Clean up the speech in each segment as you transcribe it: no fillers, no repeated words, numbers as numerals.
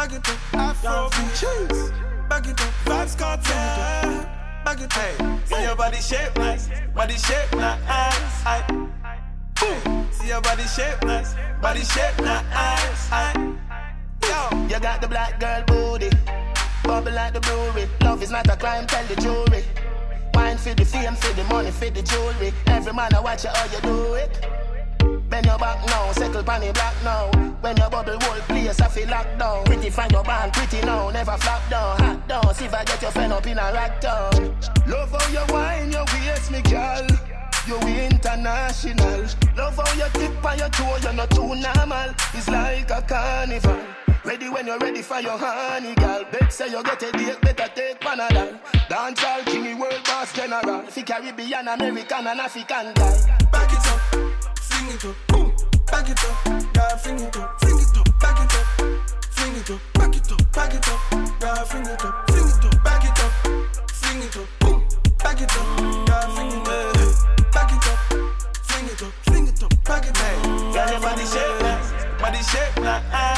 back it up, Afro cheese. Back it up, Vybz Kartel. Back it up, hey. See your body shape nice, body shape nice. See your body shape nice, body shape nice. Yo, you got the black girl booty, bubble like the brewery. Love is not a crime, tell the jury. Wine for the fame, for the money, for the jewelry. Every man I watch you how you do it. Bend your back now, settle panny black now. When your bubble whole place I feel locked down. Pretty find your band, pretty now, never flop down. Hot down, see if I get your friend up in a rack down. Love how you wine, your waist me girl. You international. Love how you tip on your toe, you're not too normal. It's like a carnival. Ready when you're ready for your honey, girl. Bet say you get a date, better take Panadol. Dancehall king, world boss general. Fi Caribbean, American and African guy. Back it up, fling it up, boom. Back it up, girl, fling it up, fling it up. Back it up, fling it up, back it up, back it up, girl, fling it up, fling it up. Back it up, fling it up, boom. Back it up, girl, fling it up. Back it up, fling it up, fling it up, back it up. Girl, your body shape nice, body shape nice.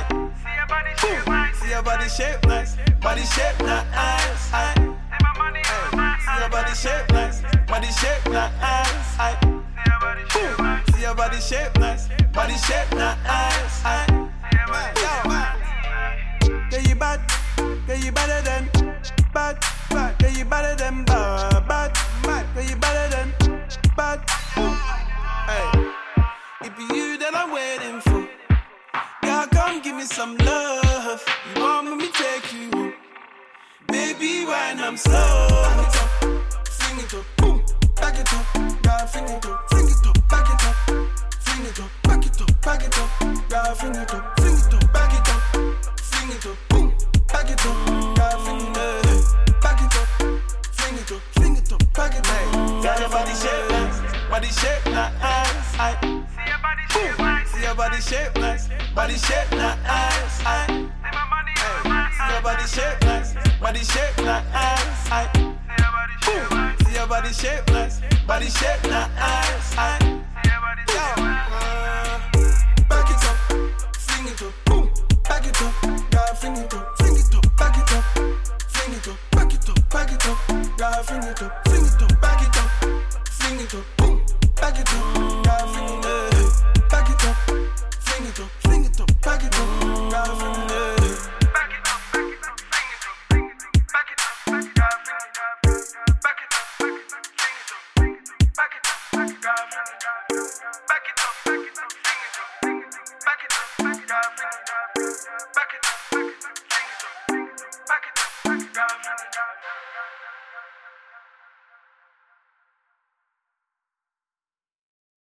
See your body shape nice, body shape nice. See your body shape nice, body shape nice. See your body shape nice, body shape nice. Yeah, you bad, yeah, you better than bad, bad, yeah, you better than bad, bad, bad, yeah, you better than bad. Hey, it be you that I'm waiting for. Girl, come give me some love. You want me to take you home? Baby, when I'm slow. Back it up, fling it up, boom. Back it up, girl, fling it up, fling it up. Back it up, fling it up, back it up, back it up. Girl, fling it up, fling it up, back it up, fling it up, boom. Back it up, girl, fling it up. Back it up, fling it up, fling it up, back it up. Girl, your body shape nice, body shape nice. See your body shape nice, body shape nice. See your body shape nice, body shape nice. See your body shape nice, body shape nice. Yo.